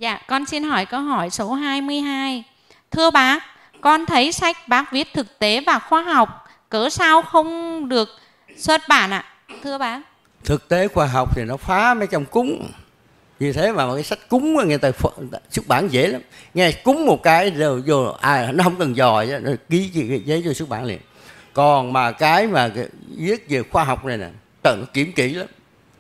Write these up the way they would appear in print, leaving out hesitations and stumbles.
Dạ, con xin hỏi câu hỏi số 22. Thưa bác, con thấy sách bác viết thực tế và khoa học, cớ sao không được xuất bản ạ? Thưa bác. Thực tế khoa học thì nó phá mấy trong cúng. Vì thế mà cái sách cúng người ta xuất bản dễ lắm. Nghe cúng một cái rồi vô ai nó không cần dò chứ, nó ký giấy cho xuất bản liền. Còn mà cái mà viết về khoa học này nè, nó kiểm kỹ lắm.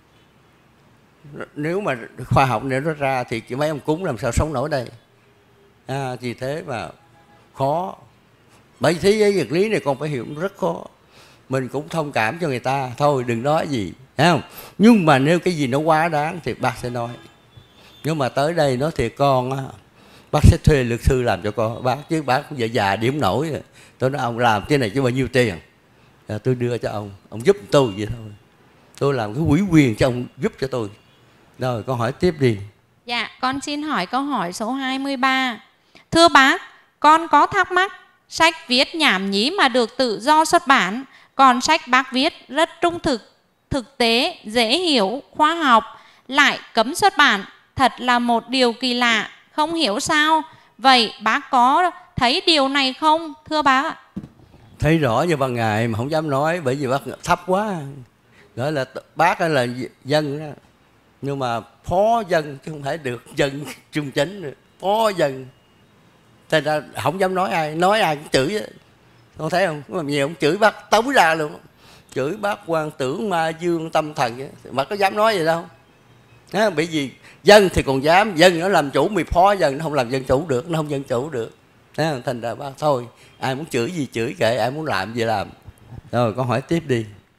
Nếu mà khoa học này nó ra thì mấy ông cúng làm sao sống nổi đây. Vì thế mà khó. Bởi thế giới vật lý này con phải hiểu rất khó. Mình cũng thông cảm cho người ta. Thôi đừng nói gì, thấy không? Nhưng mà nếu cái gì nó quá đáng thì bác sẽ nói. Nhưng mà tới đây nói thiệt con á, bác sẽ thuê luật sư làm cho con bác, chứ bác cũng già điểm nổi rồi. Tôi nói ông làm cái này chứ bao nhiêu tiền, tôi đưa cho ông giúp tôi vậy thôi. Tôi làm cái ủy quyền cho ông giúp cho tôi. Rồi con hỏi tiếp đi. Dạ, con xin hỏi câu hỏi số 23. Thưa bác, con có thắc mắc, sách viết nhảm nhí mà được tự do xuất bản, còn sách bác viết rất trung thực, thực tế, dễ hiểu, khoa học lại cấm xuất bản. Thật là một điều kỳ lạ, không hiểu sao. Vậy bác có thấy điều này không, thưa bác ạ? Thấy rõ như ban ngày mà không dám nói, bởi vì bác thấp quá. Gọi là bác là dân đó, nhưng mà phó dân chứ không phải được dân trung chính nữa. Phó dân. Thế ra không dám nói ai cũng chửi á. Con thấy không? Mà nhiều ông chửi bác tống ra luôn. Chửi bác quan tưởng ma dương tâm thần á. Mà có dám nói gì đâu. Bởi vì dân thì còn dám, dân nó làm chủ, mì phó dân nó không làm dân chủ được, nó không dân chủ được. Thành ra bác thôi, ai muốn chửi gì chửi kệ, ai muốn làm gì làm. Rồi con hỏi tiếp đi.